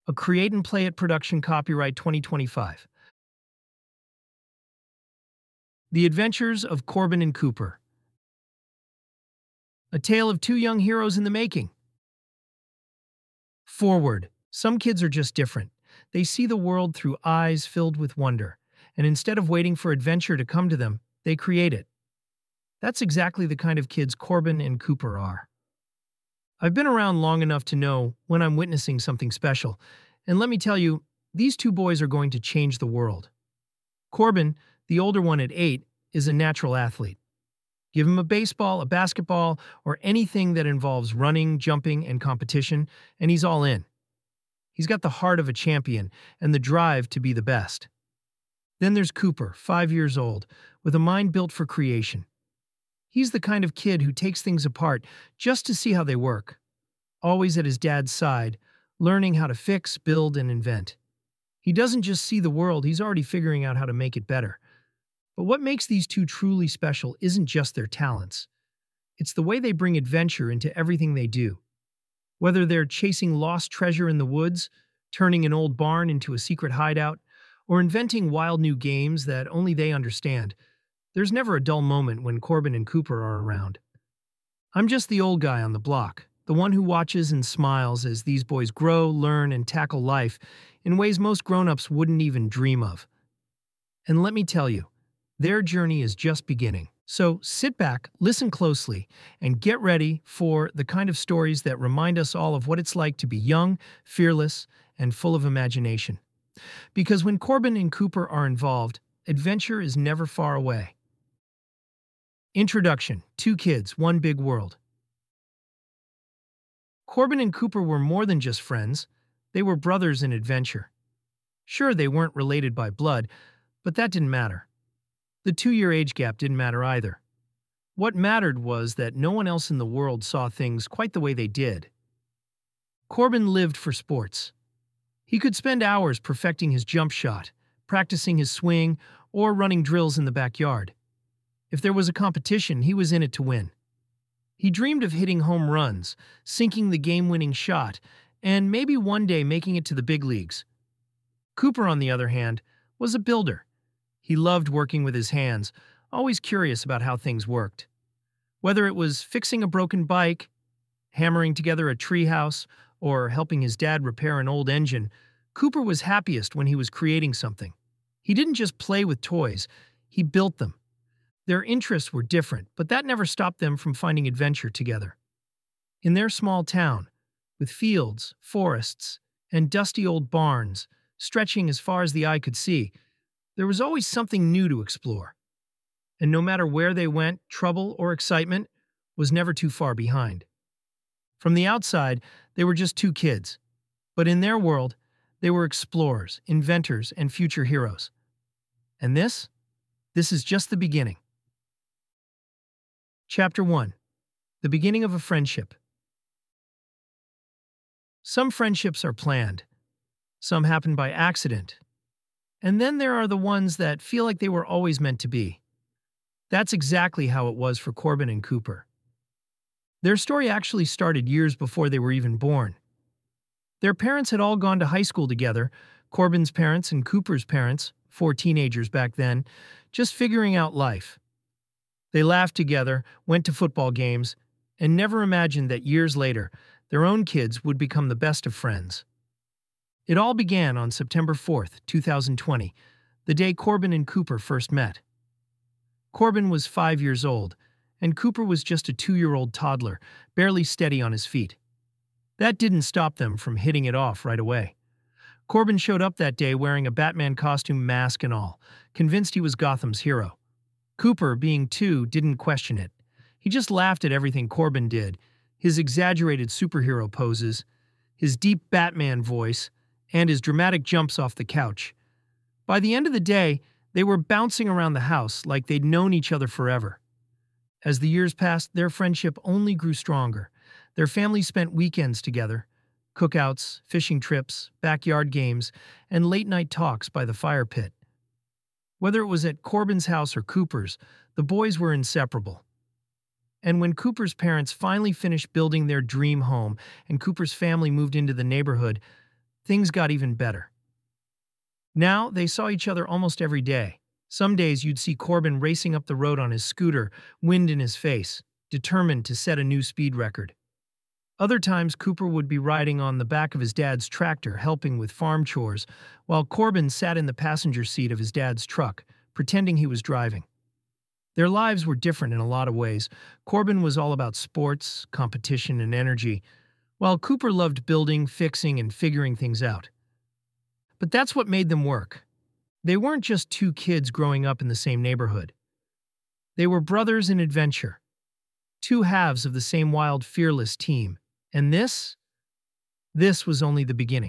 a Create and Play It production, copyright 2025. The Adventures of Corbin and Cooper. A tale of two young heroes in the making. Forward. Some kids are just different. They see the world through eyes filled with wonder, and instead of waiting for adventure to come to them, they create it. That's exactly the kind of kids Corbin and Cooper are. I've been around long enough to know when I'm witnessing something special, and let me tell you, these two boys are going to change the world. Corbin, the older one at 8, is a natural athlete. Give him a baseball, a basketball, or anything that involves running, jumping, and competition, and he's all in. He's got the heart of a champion and the drive to be the best. Then there's Cooper, 5 years old, with a mind built for creation. He's the kind of kid who takes things apart just to see how they work, always at his dad's side, learning how to fix, build, and invent. He doesn't just see the world, he's already figuring out how to make it better. But what makes these two truly special isn't just their talents. It's the way they bring adventure into everything they do. Whether they're chasing lost treasure in the woods, turning an old barn into a secret hideout, or inventing wild new games that only they understand, there's never a dull moment when Corbin and Cooper are around. I'm just the old guy on the block, the one who watches and smiles as these boys grow, learn, and tackle life in ways most grown-ups wouldn't even dream of. And let me tell you, their journey is just beginning. So sit back, listen closely, and get ready for the kind of stories that remind us all of what it's like to be young, fearless, and full of imagination. Because when Corbin and Cooper are involved, adventure is never far away. Introduction: Two kids, one big world. Corbin and Cooper were more than just friends. They were brothers in adventure. Sure, they weren't related by blood, but that didn't matter. The 2-year age gap didn't matter either. What mattered was that no one else in the world saw things quite the way they did. Corbin lived for sports. He could spend hours perfecting his jump shot, practicing his swing, or running drills in the backyard. If there was a competition, he was in it to win. He dreamed of hitting home runs, sinking the game-winning shot, and maybe one day making it to the big leagues. Cooper, on the other hand, was a builder. He loved working with his hands, always curious about how things worked. Whether it was fixing a broken bike, hammering together a treehouse, or helping his dad repair an old engine, Cooper was happiest when he was creating something. He didn't just play with toys, he built them. Their interests were different, but that never stopped them from finding adventure together. In their small town, with fields, forests, and dusty old barns stretching as far as the eye could see, there was always something new to explore. And no matter where they went, trouble or excitement was never too far behind. From the outside, they were just two kids, but in their world, they were explorers, inventors, and future heroes. And this is just the beginning. Chapter 1. The beginning of a friendship. Some friendships are planned. Some happen by accident. And then there are the ones that feel like they were always meant to be. That's exactly how it was for Corbin and Cooper. Their story actually started years before they were even born. Their parents had all gone to high school together, Corbin's parents and Cooper's parents, 4 teenagers back then, just figuring out life. They laughed together, went to football games, and never imagined that years later, their own kids would become the best of friends. It all began on September 4th, 2020, the day Corbin and Cooper first met. Corbin was 5 years old, and Cooper was just a 2-year-old toddler, barely steady on his feet. That didn't stop them from hitting it off right away. Corbin showed up that day wearing a Batman costume, mask and all, convinced he was Gotham's hero. Cooper, being 2, didn't question it. He just laughed at everything Corbin did, his exaggerated superhero poses, his deep Batman voice, and his dramatic jumps off the couch. By the end of the day, they were bouncing around the house like they'd known each other forever. As the years passed, their friendship only grew stronger. Their families spent weekends together, cookouts, fishing trips, backyard games, and late-night talks by the fire pit. Whether it was at Corbin's house or Cooper's, the boys were inseparable. And when Cooper's parents finally finished building their dream home and Cooper's family moved into the neighborhood, things got even better. Now, they saw each other almost every day. Some days you'd see Corbin racing up the road on his scooter, wind in his face, determined to set a new speed record. Other times, Cooper would be riding on the back of his dad's tractor, helping with farm chores, while Corbin sat in the passenger seat of his dad's truck, pretending he was driving. Their lives were different in a lot of ways. Corbin was all about sports, competition, and energy, while Cooper loved building, fixing, and figuring things out. But that's what made them work. They weren't just two kids growing up in the same neighborhood. They were brothers in adventure, two halves of the same wild, fearless team. And this was only the beginning.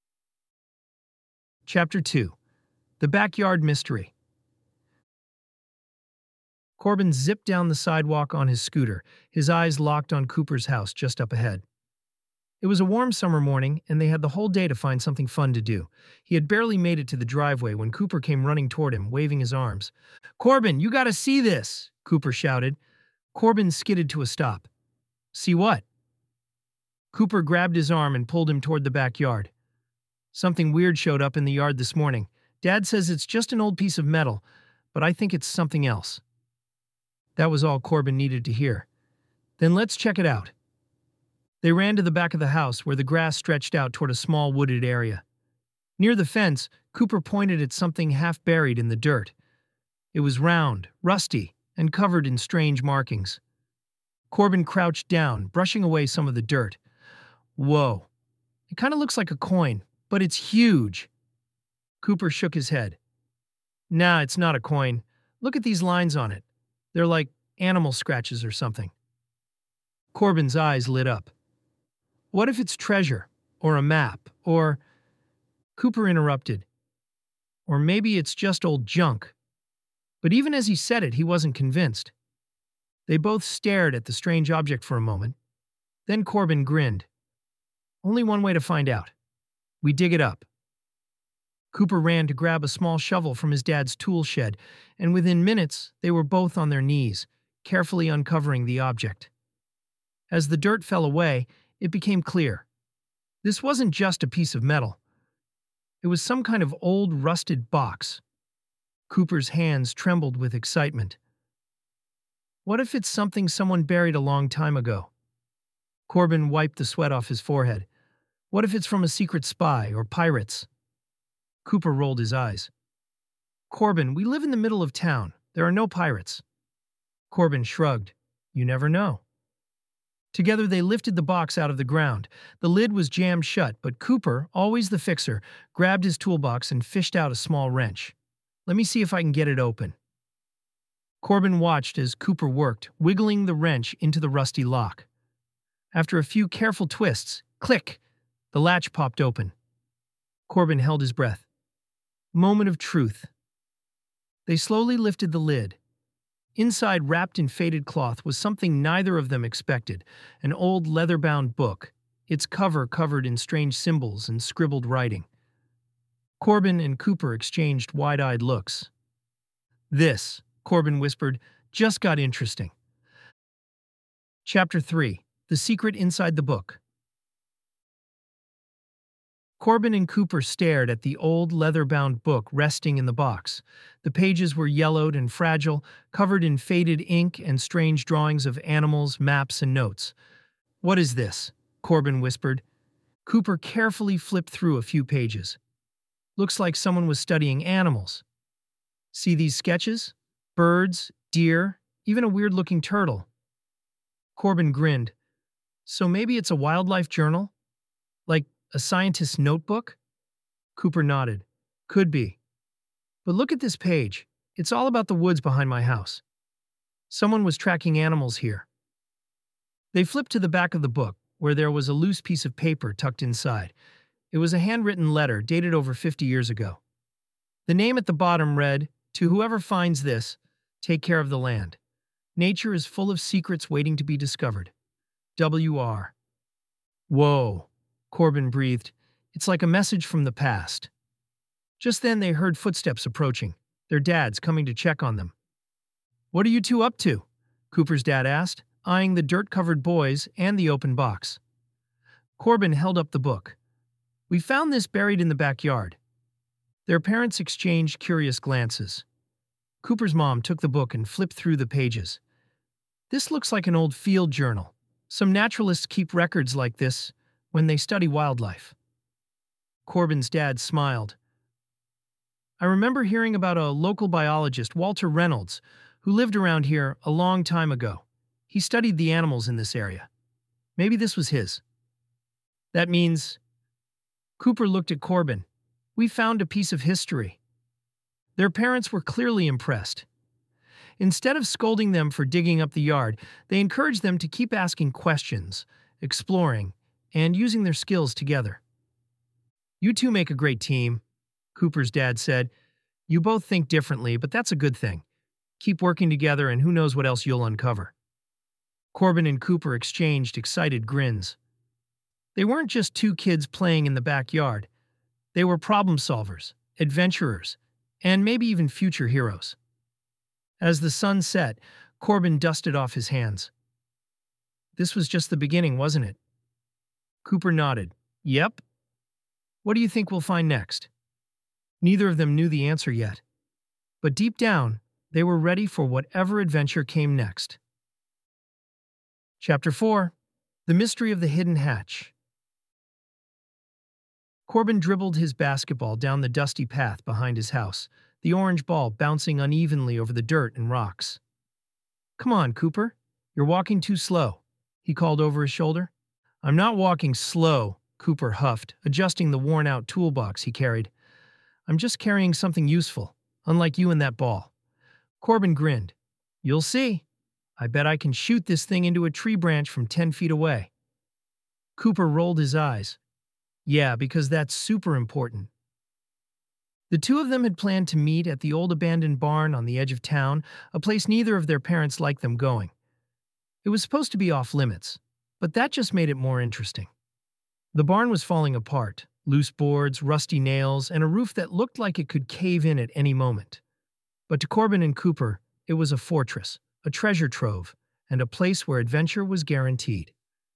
Chapter 2. The Backyard Mystery. Corbin zipped down the sidewalk on his scooter, his eyes locked on Cooper's house just up ahead. It was a warm summer morning, and they had the whole day to find something fun to do. He had barely made it to the driveway when Cooper came running toward him, waving his arms. "Corbin, you gotta see this!" Cooper shouted. Corbin skidded to a stop. "See what?" Cooper grabbed his arm and pulled him toward the backyard. "Something weird showed up in the yard this morning. Dad says it's just an old piece of metal, but I think it's something else." That was all Corbin needed to hear. "Then let's check it out." They ran to the back of the house where the grass stretched out toward a small wooded area. Near the fence, Cooper pointed at something half buried in the dirt. It was round, rusty, and covered in strange markings. Corbin crouched down, brushing away some of the dirt. "Whoa. It kind of looks like a coin, but it's huge." Cooper shook his head. "Nah, it's not a coin. Look at these lines on it. They're like animal scratches or something." Corbin's eyes lit up. "What if it's treasure, or a map, or—" Cooper interrupted. "Or maybe it's just old junk." But even as he said it, he wasn't convinced. They both stared at the strange object for a moment. Then Corbin grinned. "Only one way to find out. We dig it up." Cooper ran to grab a small shovel from his dad's tool shed, and within minutes they were both on their knees, carefully uncovering the object. As the dirt fell away, it became clear. This wasn't just a piece of metal. It was some kind of old, rusted box. Cooper's hands trembled with excitement. What if it's something someone buried a long time ago? Corbin wiped the sweat off his forehead. What if it's from a secret spy or pirates? Cooper rolled his eyes. "Corbin, we live in the middle of town. There are no pirates." Corbin shrugged. "You never know." Together they lifted the box out of the ground. The lid was jammed shut, but Cooper, always the fixer, grabbed his toolbox and fished out a small wrench. "Let me see if I can get it open." Corbin watched as Cooper worked, wiggling the wrench into the rusty lock. After a few careful twists, click, the latch popped open. Corbin held his breath. Moment of truth. They slowly lifted the lid. Inside, wrapped in faded cloth, was something neither of them expected, an old leather-bound book, its cover covered in strange symbols and scribbled writing. Corbin and Cooper exchanged wide-eyed looks. "This," Corbin whispered, "just got interesting." Chapter 3. The Secret Inside the Book. Corbin and Cooper stared at the old leather-bound book resting in the box. The pages were yellowed and fragile, covered in faded ink and strange drawings of animals, maps, and notes. "What is this?" Corbin whispered. Cooper carefully flipped through a few pages. "Looks like someone was studying animals. See these sketches? Birds, deer, even a weird-looking turtle." Corbin grinned. "So maybe it's a wildlife journal? Like a scientist's notebook?" Cooper nodded. "Could be. But look at this page. It's all about the woods behind my house. Someone was tracking animals here." They flipped to the back of the book, where there was a loose piece of paper tucked inside. It was a handwritten letter dated over 50 years ago. The name at the bottom read, "To whoever finds this, take care of the land. Nature is full of secrets waiting to be discovered. W.R." "Whoa," Corbin breathed. "It's like a message from the past." Just then they heard footsteps approaching, their dads coming to check on them. "What are you two up to?" Cooper's dad asked, eyeing the dirt-covered boys and the open box. Corbin held up the book. We found this buried in the backyard. Their parents exchanged curious glances. Cooper's mom took the book and flipped through the pages. This looks like an old field journal. Some naturalists keep records like this when they study wildlife. Corbin's dad smiled. I remember hearing about a local biologist, Walter Reynolds, who lived around here a long time ago. He studied the animals in this area. Maybe this was his. That means... Cooper looked at Corbin. We found a piece of history. Their parents were clearly impressed. Instead of scolding them for digging up the yard, they encouraged them to keep asking questions, exploring, and using their skills together. You two make a great team, Cooper's dad said. You both think differently, but that's a good thing. Keep working together and who knows what else you'll uncover. Corbin and Cooper exchanged excited grins. They weren't just two kids playing in the backyard. They were problem solvers, adventurers, and maybe even future heroes. As the sun set, Corbin dusted off his hands. This was just the beginning, wasn't it? Cooper nodded. Yep. What do you think we'll find next? Neither of them knew the answer yet. But deep down, they were ready for whatever adventure came next. Chapter 4. The Mystery of the Hidden Hatch. Corbin dribbled his basketball down the dusty path behind his house, the orange ball bouncing unevenly over the dirt and rocks. Come on, Cooper. You're walking too slow, he called over his shoulder. I'm not walking slow, Cooper huffed, adjusting the worn-out toolbox he carried. I'm just carrying something useful, unlike you and that ball. Corbin grinned. You'll see. I bet I can shoot this thing into a tree branch from 10 feet away. Cooper rolled his eyes. Yeah, because that's super important. The two of them had planned to meet at the old abandoned barn on the edge of town, a place neither of their parents liked them going. It was supposed to be off limits, but that just made it more interesting. The barn was falling apart, loose boards, rusty nails, and a roof that looked like it could cave in at any moment. But to Corbin and Cooper, it was a fortress, a treasure trove, and a place where adventure was guaranteed.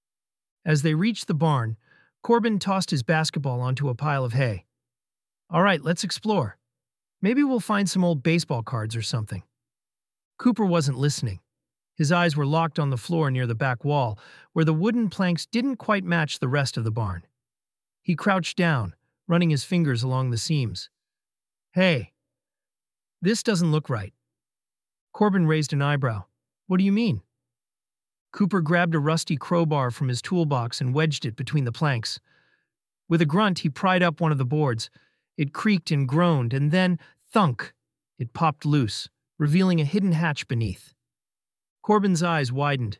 As they reached the barn, Corbin tossed his basketball onto a pile of hay. All right, let's explore. Maybe we'll find some old baseball cards or something. Cooper wasn't listening. His eyes were locked on the floor near the back wall, where the wooden planks didn't quite match the rest of the barn. He crouched down, running his fingers along the seams. Hey, this doesn't look right. Corbin raised an eyebrow. What do you mean? Cooper grabbed a rusty crowbar from his toolbox and wedged it between the planks. With a grunt, he pried up one of the boards. It creaked and groaned, and then, thunk, it popped loose, revealing a hidden hatch beneath. Corbin's eyes widened.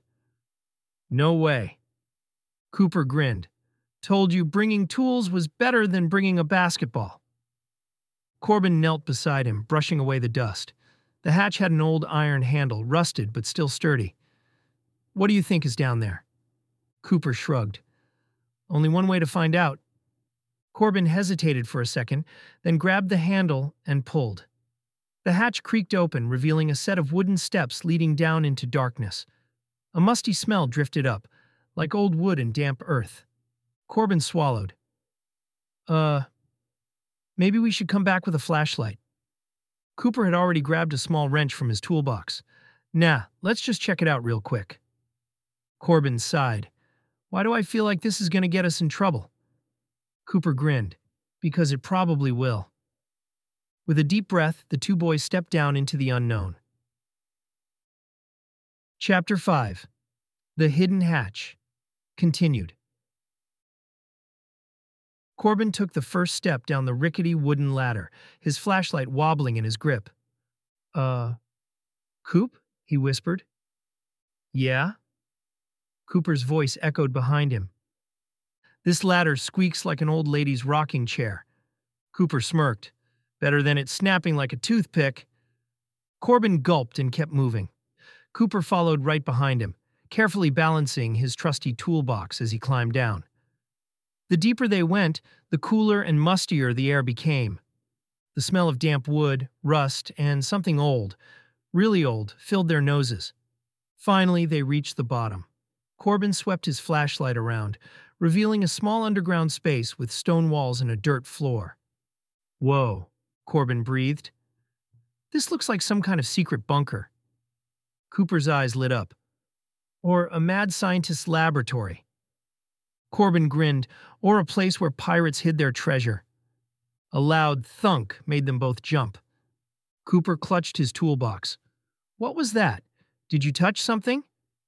No way. Cooper grinned. Told you bringing tools was better than bringing a basketball. Corbin knelt beside him, brushing away the dust. The hatch had an old iron handle, rusted but still sturdy. What do you think is down there? Cooper shrugged. Only one way to find out. Corbin hesitated for a second, then grabbed the handle and pulled. The hatch creaked open, revealing a set of wooden steps leading down into darkness. A musty smell drifted up, like old wood and damp earth. Corbin swallowed. Maybe we should come back with a flashlight. Cooper had already grabbed a small wrench from his toolbox. Nah, let's just check it out real quick. Corbin sighed. Why do I feel like this is going to get us in trouble? Cooper grinned. Because it probably will. With a deep breath, the two boys stepped down into the unknown. Chapter 5. The Hidden Hatch. Continued. Corbin took the first step down the rickety wooden ladder, his flashlight wobbling in his grip. Coop? He whispered. Yeah? Cooper's voice echoed behind him. This ladder squeaks like an old lady's rocking chair. Cooper smirked. Better than it snapping like a toothpick. Corbin gulped and kept moving. Cooper followed right behind him, carefully balancing his trusty toolbox as he climbed down. The deeper they went, the cooler and mustier the air became. The smell of damp wood, rust, and something old, really old, filled their noses. Finally, they reached the bottom. Corbin swept his flashlight around, revealing a small underground space with stone walls and a dirt floor. Whoa, Corbin breathed. This looks like some kind of secret bunker. Cooper's eyes lit up. Or a mad scientist's laboratory. Corbin grinned, or a place where pirates hid their treasure. A loud thunk made them both jump. Cooper clutched his toolbox. What was that? Did you touch something?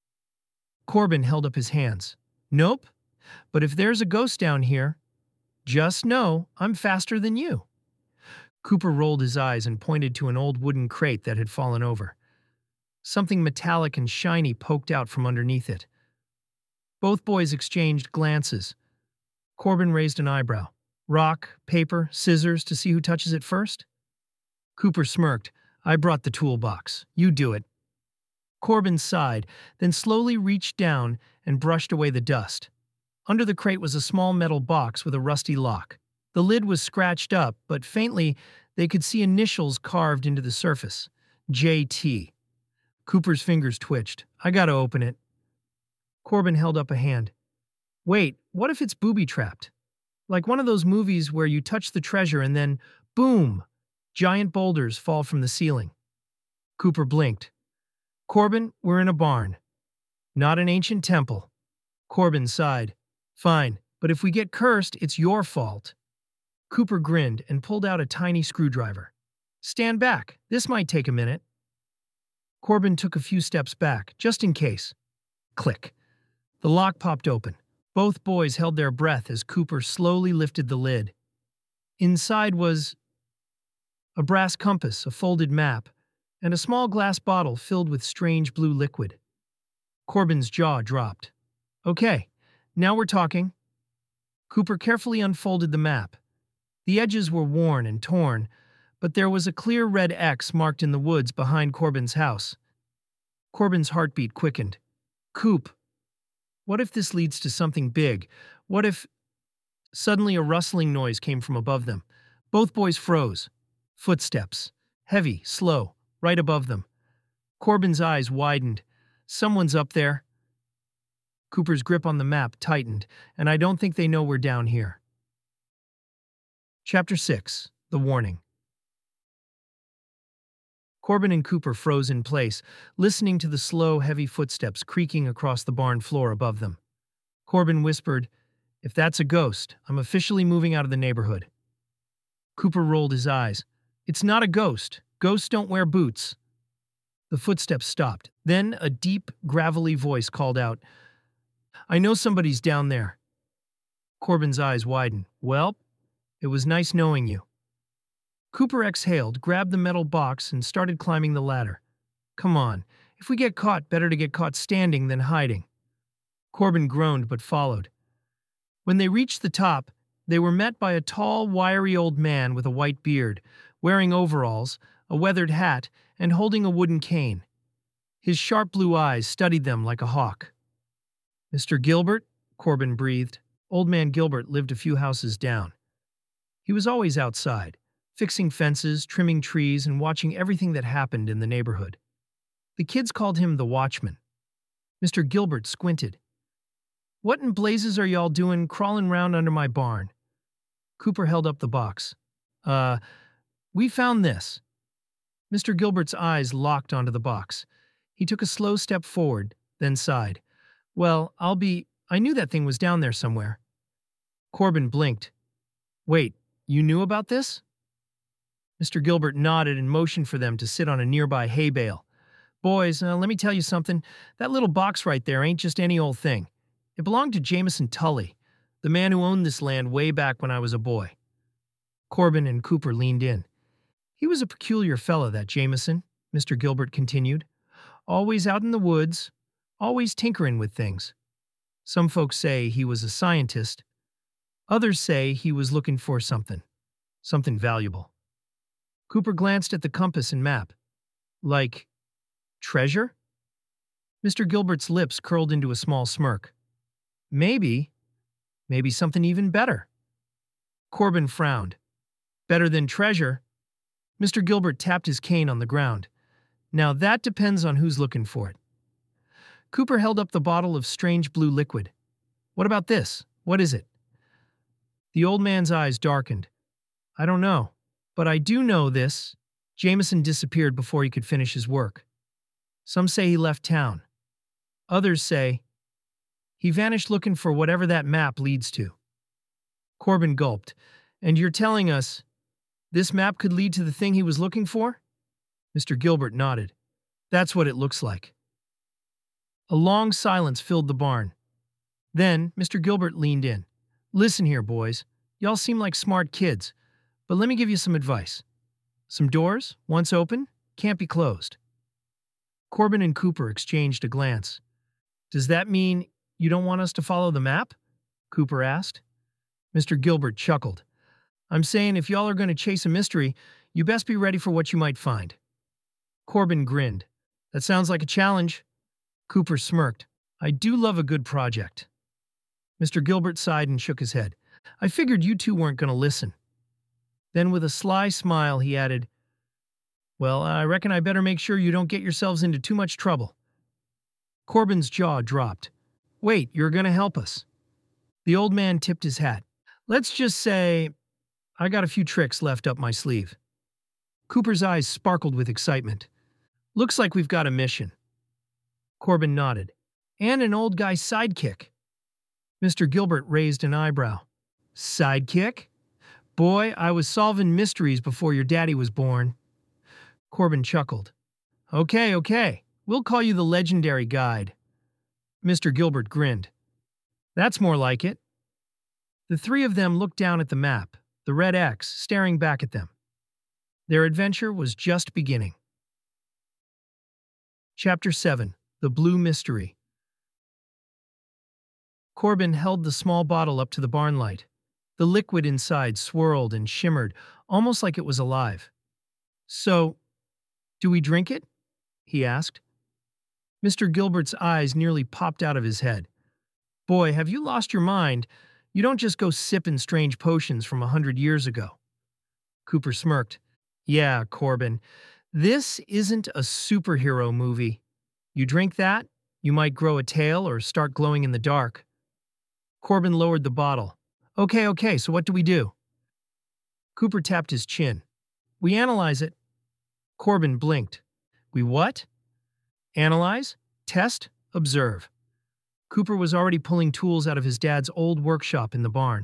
Corbin held up his hands. Nope. But if there's a ghost down here, just know I'm faster than you. Cooper rolled his eyes and pointed to an old wooden crate that had fallen over. Something metallic and shiny poked out from underneath it. Both boys exchanged glances. Corbin raised an eyebrow. Rock, paper, scissors to see who touches it first? Cooper smirked. I brought the toolbox. You do it. Corbin sighed, then slowly reached down and brushed away the dust. Under the crate was a small metal box with a rusty lock. The lid was scratched up, but faintly they could see initials carved into the surface. JT. Cooper's fingers twitched. I gotta open it. Corbin held up a hand. Wait, what if it's booby-trapped? Like one of those movies where you touch the treasure and then, boom, giant boulders fall from the ceiling. Cooper blinked. Corbin, we're in a barn. Not an ancient temple. Corbin sighed. Fine, but if we get cursed, it's your fault. Cooper grinned and pulled out a tiny screwdriver. Stand back. This might take a minute. Corbin took a few steps back, just in case. Click. The lock popped open. Both boys held their breath as Cooper slowly lifted the lid. Inside was a brass compass, a folded map, and a small glass bottle filled with strange blue liquid. Corbin's jaw dropped. Okay, now we're talking. Cooper carefully unfolded the map. The edges were worn and torn, but there was a clear red X marked in the woods behind Corbin's house. Corbin's heartbeat quickened. Coop, what if this leads to something big? What if... Suddenly a rustling noise came from above them. Both boys froze. Footsteps. Heavy, slow, right above them. Corbin's eyes widened. Someone's up there. Cooper's grip on the map tightened, and I don't think they know we're down here. Chapter 6. The Warning. Corbin and Cooper froze in place, listening to the slow, heavy footsteps creaking across the barn floor above them. Corbin whispered, If that's a ghost, I'm officially moving out of the neighborhood. Cooper rolled his eyes. It's not a ghost. Ghosts don't wear boots. The footsteps stopped. Then a deep, gravelly voice called out, I know somebody's down there. Corbin's eyes widened. Well, it was nice knowing you. Cooper exhaled, grabbed the metal box, and started climbing the ladder. Come on, if we get caught, better to get caught standing than hiding. Corbin groaned but followed. When they reached the top, they were met by a tall, wiry old man with a white beard, wearing overalls, a weathered hat, and holding a wooden cane. His sharp blue eyes studied them like a hawk. Mr. Gilbert? Corbin breathed. Old man Gilbert lived a few houses down. He was always outside, fixing fences, trimming trees, and watching everything that happened in the neighborhood. The kids called him the Watchman. Mr. Gilbert squinted. What in blazes are y'all doing crawling round under my barn? Cooper held up the box. We found this. Mr. Gilbert's eyes locked onto the box. He took a slow step forward, then sighed. Well, I knew that thing was down there somewhere. Corbin blinked. Wait, you knew about this? Mr. Gilbert nodded and motioned for them to sit on a nearby hay bale. Boys, let me tell you something. That little box right there ain't just any old thing. It belonged to Jameson Tully, the man who owned this land way back when I was a boy. Corbin and Cooper leaned in. He was a peculiar fellow, that Jameson, Mr. Gilbert continued. Always out in the woods, always tinkering with things. Some folks say he was a scientist. Others say he was looking for something valuable. Cooper glanced at the compass and map. Like, treasure? Mr. Gilbert's lips curled into a small smirk. Maybe something even better. Corbin frowned. Better than treasure? Mr. Gilbert tapped his cane on the ground. Now that depends on who's looking for it. Cooper held up the bottle of strange blue liquid. What about this? What is it? The old man's eyes darkened. I don't know. But I do know this. Jameson disappeared before he could finish his work. Some say he left town. Others say he vanished looking for whatever that map leads to. Corbin gulped. And you're telling us this map could lead to the thing he was looking for? Mr. Gilbert nodded. That's what it looks like. A long silence filled the barn. Then Mr. Gilbert leaned in. Listen here, boys. Y'all seem like smart kids, but let me give you some advice. Some doors, once open, can't be closed. Corbin and Cooper exchanged a glance. Does that mean you don't want us to follow the map? Cooper asked. Mr. Gilbert chuckled. I'm saying if y'all are going to chase a mystery, you best be ready for what you might find. Corbin grinned. That sounds like a challenge. Cooper smirked. I do love a good project. Mr. Gilbert sighed and shook his head. I figured you two weren't going to listen. Then with a sly smile, he added, Well, I reckon I better make sure you don't get yourselves into too much trouble. Corbin's jaw dropped. Wait, you're going to help us. The old man tipped his hat. Let's just say I got a few tricks left up my sleeve. Cooper's eyes sparkled with excitement. Looks like we've got a mission. Corbin nodded. And an old guy's sidekick. Mr. Gilbert raised an eyebrow. Sidekick? Boy, I was solving mysteries before your daddy was born. Corbin chuckled. Okay. We'll call you the legendary guide. Mr. Gilbert grinned. That's more like it. The three of them looked down at the map, the red X staring back at them. Their adventure was just beginning. Chapter 7. The Blue Mystery. Corbin held the small bottle up to the barn light. The liquid inside swirled and shimmered, almost like it was alive. So, do we drink it? He asked. Mr. Gilbert's eyes nearly popped out of his head. Boy, have you lost your mind? You don't just go sipping strange potions from 100 years ago. Cooper smirked. Yeah, Corbin, this isn't a superhero movie. You drink that, you might grow a tail or start glowing in the dark. Corbin lowered the bottle. Okay, so what do we do? Cooper tapped his chin. We analyze it. Corbin blinked. We what? Analyze, test, observe. Cooper was already pulling tools out of his dad's old workshop in the barn.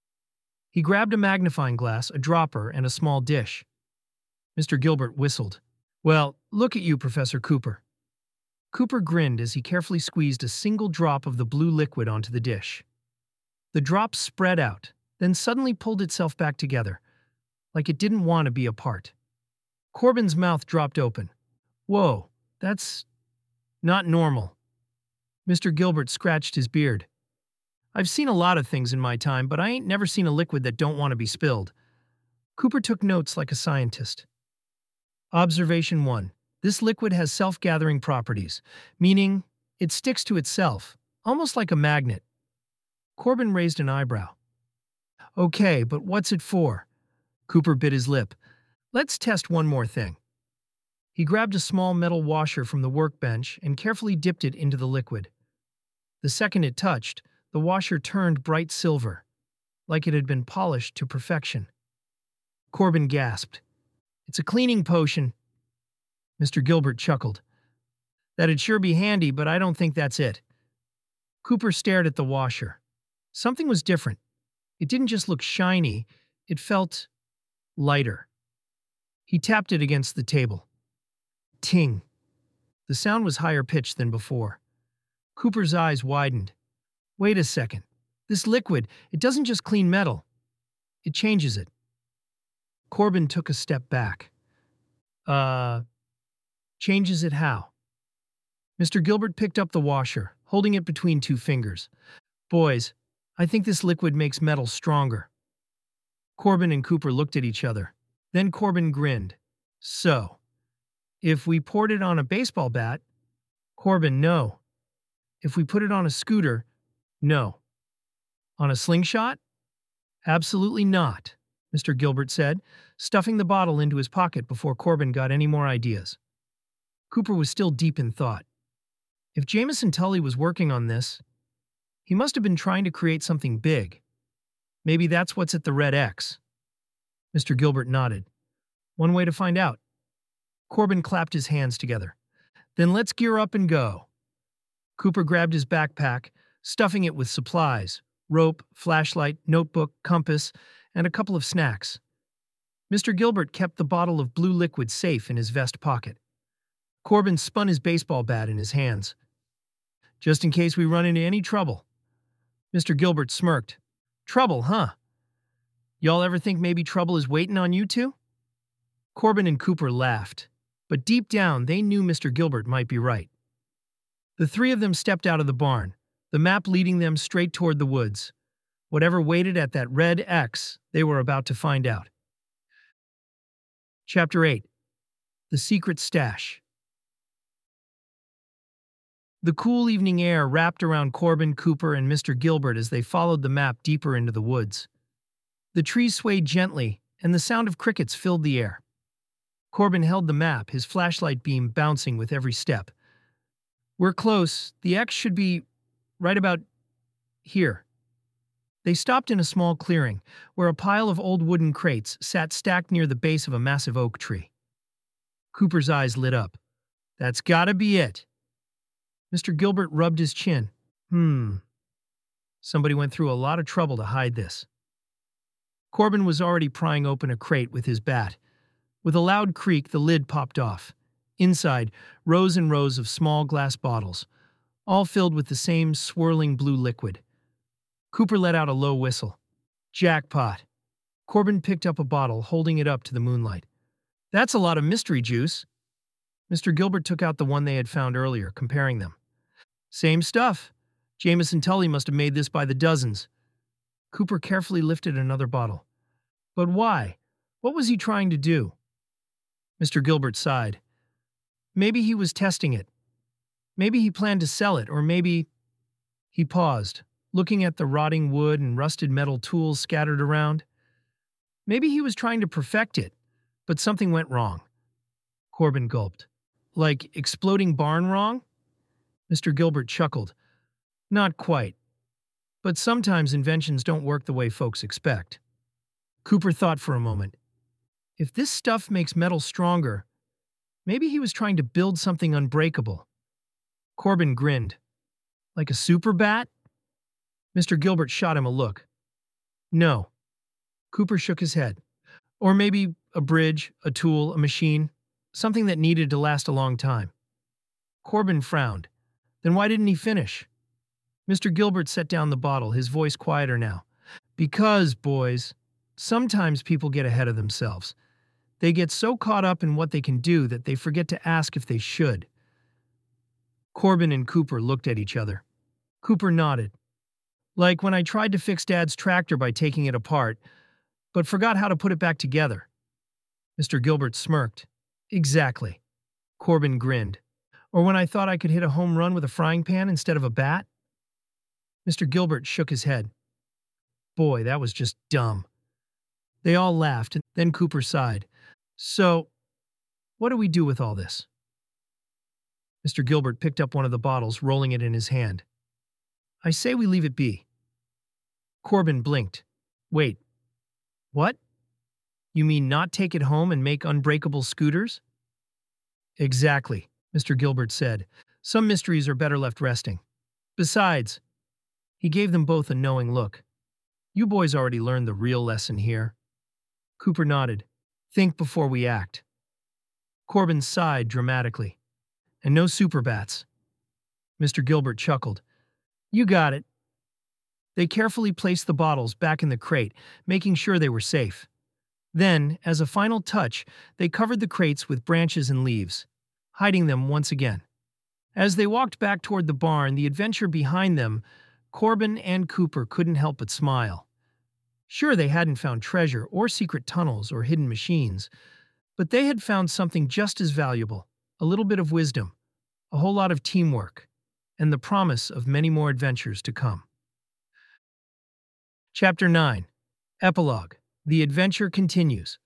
He grabbed a magnifying glass, a dropper, and a small dish. Mr. Gilbert whistled. Well, look at you, Professor Cooper. Cooper grinned as he carefully squeezed a single drop of the blue liquid onto the dish. The drop spread out, then suddenly pulled itself back together, like it didn't want to be apart. Corbin's mouth dropped open. Whoa, that's not normal. Mr. Gilbert scratched his beard. I've seen a lot of things in my time, but I ain't never seen a liquid that don't want to be spilled. Cooper took notes like a scientist. Observation 1. This liquid has self-gathering properties, meaning it sticks to itself, almost like a magnet. Corbin raised an eyebrow. Okay, but what's it for? Cooper bit his lip. Let's test one more thing. He grabbed a small metal washer from the workbench and carefully dipped it into the liquid. The second it touched, the washer turned bright silver, like it had been polished to perfection. Corbin gasped. It's a cleaning potion. Mr. Gilbert chuckled. That'd sure be handy, but I don't think that's it. Cooper stared at the washer. Something was different. It didn't just look shiny, it felt lighter. He tapped it against the table. Ting. The sound was higher pitched than before. Cooper's eyes widened. Wait a second. This liquid, it doesn't just clean metal. It changes it. Corbin took a step back. Changes it how? Mr. Gilbert picked up the washer, holding it between two fingers. Boys, I think this liquid makes metal stronger. Corbin and Cooper looked at each other. Then Corbin grinned. So, if we poured it on a baseball bat, Corbin, no. If we put it on a scooter, no. On a slingshot? Absolutely not, Mr. Gilbert said, stuffing the bottle into his pocket before Corbin got any more ideas. Cooper was still deep in thought. If Jameson Tully was working on this, He must have been trying to create something big. Maybe that's what's at the red X. Mr. Gilbert nodded. One way to find out. Corbin clapped his hands together. Then let's gear up and go. Cooper grabbed his backpack, stuffing it with supplies, rope, flashlight, notebook, compass, and a couple of snacks. Mr. Gilbert kept the bottle of blue liquid safe in his vest pocket. Corbin spun his baseball bat in his hands. Just in case we run into any trouble. Mr. Gilbert smirked. Trouble, huh? Y'all ever think maybe trouble is waiting on you two? Corbin and Cooper laughed, but deep down they knew Mr. Gilbert might be right. The three of them stepped out of the barn, the map leading them straight toward the woods. Whatever waited at that red X, they were about to find out. Chapter 8. The Secret Stash. The cool evening air wrapped around Corbin, Cooper, and Mr. Gilbert as they followed the map deeper into the woods. The trees swayed gently, and the sound of crickets filled the air. Corbin held the map, his flashlight beam bouncing with every step. We're close. The X should be right about here. They stopped in a small clearing, where a pile of old wooden crates sat stacked near the base of a massive oak tree. Cooper's eyes lit up. That's gotta be it. Mr. Gilbert rubbed his chin. Somebody went through a lot of trouble to hide this. Corbin was already prying open a crate with his bat. With a loud creak, the lid popped off. Inside, rows and rows of small glass bottles, all filled with the same swirling blue liquid. Cooper let out a low whistle. Jackpot. Corbin picked up a bottle, holding it up to the moonlight. That's a lot of mystery juice. Mr. Gilbert took out the one they had found earlier, comparing them. Same stuff. Jameson Tully must have made this by the dozens. Cooper carefully lifted another bottle. But why? What was he trying to do? Mr. Gilbert sighed. Maybe he was testing it. Maybe he planned to sell it, or maybe... He paused, looking at the rotting wood and rusted metal tools scattered around. Maybe he was trying to perfect it, but something went wrong. Corbin gulped. Like exploding barn wrong? Mr. Gilbert chuckled. Not quite. But sometimes inventions don't work the way folks expect. Cooper thought for a moment. If this stuff makes metal stronger, maybe he was trying to build something unbreakable. Corbin grinned. Like a super bat? Mr. Gilbert shot him a look. No. Cooper shook his head. Or maybe a bridge, a tool, a machine, something that needed to last a long time. Corbin frowned. Then why didn't he finish? Mr. Gilbert set down the bottle, his voice quieter now. Because, boys, sometimes people get ahead of themselves. They get so caught up in what they can do that they forget to ask if they should. Corbin and Cooper looked at each other. Cooper nodded. Like when I tried to fix Dad's tractor by taking it apart, but forgot how to put it back together. Mr. Gilbert smirked. Exactly. Corbin grinned. Or when I thought I could hit a home run with a frying pan instead of a bat? Mr. Gilbert shook his head. Boy, that was just dumb. They all laughed, and then Cooper sighed. So, what do we do with all this? Mr. Gilbert picked up one of the bottles, rolling it in his hand. I say we leave it be. Corbin blinked. Wait. What? You mean not take it home and make unbreakable scooters? Exactly, Mr. Gilbert said. Some mysteries are better left resting. Besides, he gave them both a knowing look. You boys already learned the real lesson here. Cooper nodded. Think before we act. Corbin sighed dramatically. And no super bats. Mr. Gilbert chuckled. You got it. They carefully placed the bottles back in the crate, making sure they were safe. Then, as a final touch, they covered the crates with branches and leaves, hiding them once again. As they walked back toward the barn, the adventure behind them, Corbin and Cooper couldn't help but smile. Sure, they hadn't found treasure or secret tunnels or hidden machines, but they had found something just as valuable, a little bit of wisdom, a whole lot of teamwork, and the promise of many more adventures to come. Chapter 9. Epilogue. The adventure continues.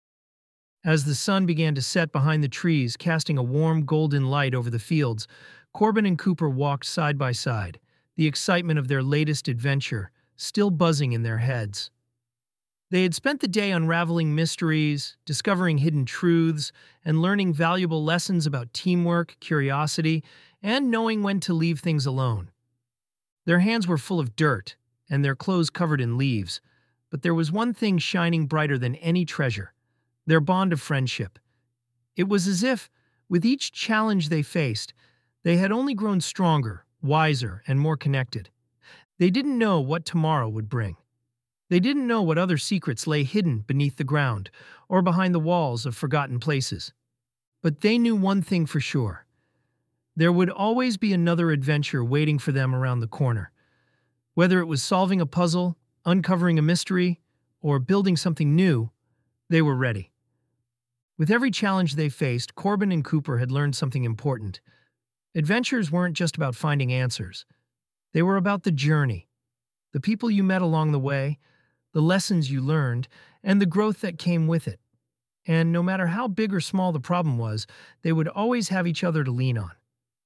As the sun began to set behind the trees, casting a warm golden light over the fields, Corbin and Cooper walked side by side, the excitement of their latest adventure still buzzing in their heads. They had spent the day unraveling mysteries, discovering hidden truths, and learning valuable lessons about teamwork, curiosity, and knowing when to leave things alone. Their hands were full of dirt, and their clothes covered in leaves, but there was one thing shining brighter than any treasure: their bond of friendship. It was as if, with each challenge they faced, they had only grown stronger, wiser, and more connected. They didn't know what tomorrow would bring. They didn't know what other secrets lay hidden beneath the ground or behind the walls of forgotten places. But they knew one thing for sure: there would always be another adventure waiting for them around the corner. Whether it was solving a puzzle, uncovering a mystery, or building something new, they were ready. With every challenge they faced, Corbin and Cooper had learned something important. Adventures weren't just about finding answers. They were about the journey, the people you met along the way, the lessons you learned, and the growth that came with it. And no matter how big or small the problem was, they would always have each other to lean on.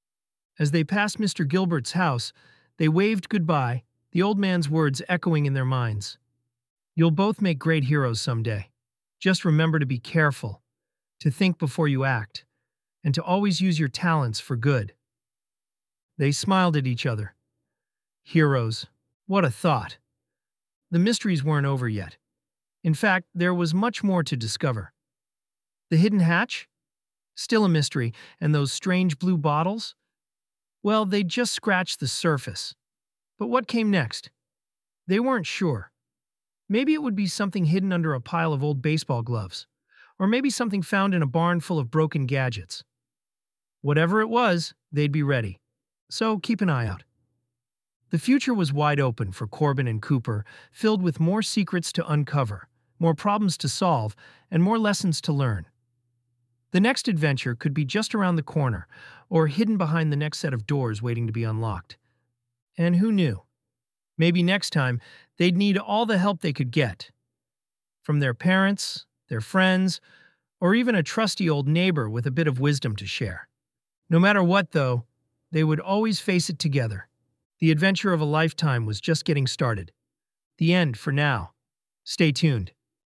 As they passed Mr. Gilbert's house, they waved goodbye, the old man's words echoing in their minds. "You'll both make great heroes someday. Just remember to be careful, to think before you act, and to always use your talents for good." They smiled at each other. Heroes. What a thought. The mysteries weren't over yet. In fact, there was much more to discover. The hidden hatch? Still a mystery. And those strange blue bottles? Well, they'd just scratched the surface. But what came next? They weren't sure. Maybe it would be something hidden under a pile of old baseball gloves. Or maybe something found in a barn full of broken gadgets. Whatever it was, they'd be ready. So keep an eye out. The future was wide open for Corbin and Cooper, filled with more secrets to uncover, more problems to solve, and more lessons to learn. The next adventure could be just around the corner, or hidden behind the next set of doors waiting to be unlocked. And who knew? Maybe next time, they'd need all the help they could get. From their parents, their friends, or even a trusty old neighbor with a bit of wisdom to share. No matter what, though, they would always face it together. The adventure of a lifetime was just getting started. The end for now. Stay tuned.